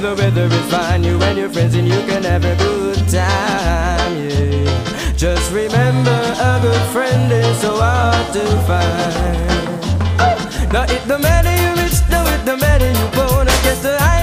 the weather is fine, you and your friends and you can have a good time, yeah. Just remember, a good friend is so hard to find. Now it no matter you rich, now it no matter you poor, I guess the high